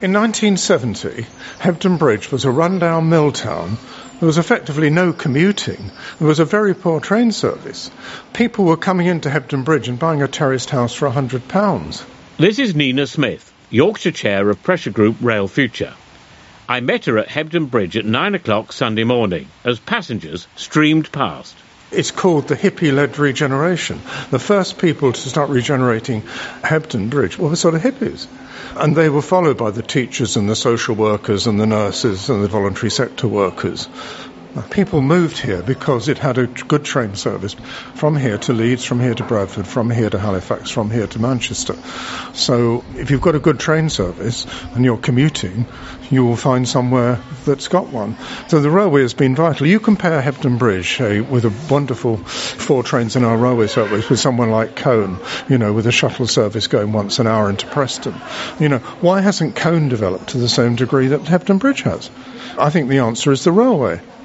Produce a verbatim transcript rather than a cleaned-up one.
In nineteen seventy, Hebden Bridge was a rundown mill town. There was effectively no commuting. There was a very poor train service. People were coming into Hebden Bridge and buying a terraced house for one hundred pounds. This is Nina Smith, Yorkshire Chair of Pressure Group Rail Future. I met her at Hebden Bridge at nine o'clock Sunday morning as passengers streamed past. It's called the hippie-led regeneration. The first people to start regenerating Hebden Bridge were sort of hippies. And they were followed by the teachers and the social workers and the nurses and the voluntary sector workers. People moved here because it had a good train service from here to Leeds, from here to Bradford, from here to Halifax, from here to Manchester. So if you've got a good train service and you're commuting, you will find somewhere that's got one. So the railway has been vital. You compare Hebden Bridge uh, with a wonderful four trains in our railway service with someone like Cone, you know, with a shuttle service going once an hour into Preston. You know, why hasn't Cone developed to the same degree that Hebden Bridge has? I think the answer is the railway.